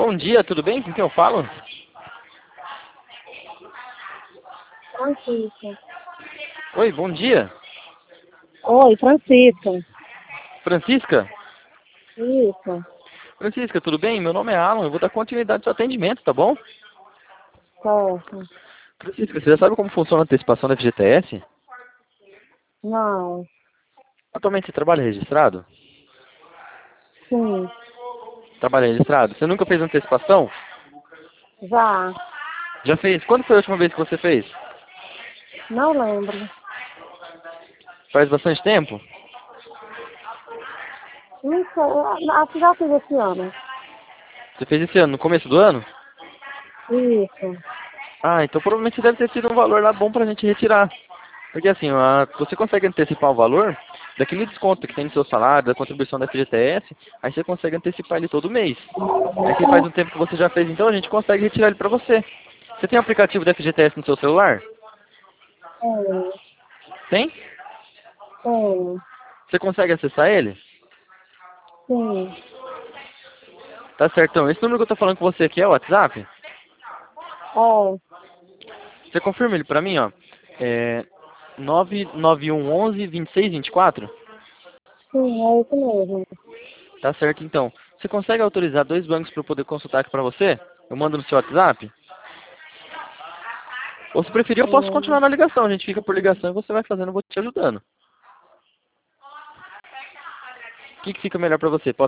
Bom dia, tudo bem? Com quem eu falo? Francisca. Oi, bom dia. Oi, Francisca. Francisca? Isso, Francisca, tudo bem? Meu nome é Alan, eu vou dar continuidade ao seu atendimento, tá bom? certo. Francisca, você já sabe como funciona a antecipação da FGTS? Não, Atualmente você trabalha registrado? sim, Trabalha registrado? Você nunca fez antecipação? já. Já fez? Quando foi a última vez que você fez? Não lembro. Faz bastante tempo? Não sei, acho que já fiz esse ano. Você fez esse ano, no começo do ano? Isso. Ah, então provavelmente deve ter sido um valor lá bom pra gente retirar. Porque assim, você consegue antecipar o valor daquele desconto que tem no seu salário, da contribuição da FGTS, aí você consegue antecipar ele todo mês. Aí se faz um tempo que você já fez, então a gente consegue retirar ele pra você. Você tem o aplicativo da FGTS no seu celular? Tenho, Tem? tenho, Você consegue acessar ele? sim. Tá certão. Esse número que eu tô falando com você aqui é o WhatsApp? É, Você confirma ele pra mim, ó. É 99111 2624? sim, é isso mesmo. Tá certo, então. Você consegue autorizar dois bancos para eu poder consultar aqui pra você? Eu mando no seu WhatsApp? Ou se preferir, eu posso É, continuar na ligação. A gente fica por ligação e você vai fazendo, eu vou te ajudando. O que fica melhor pra você?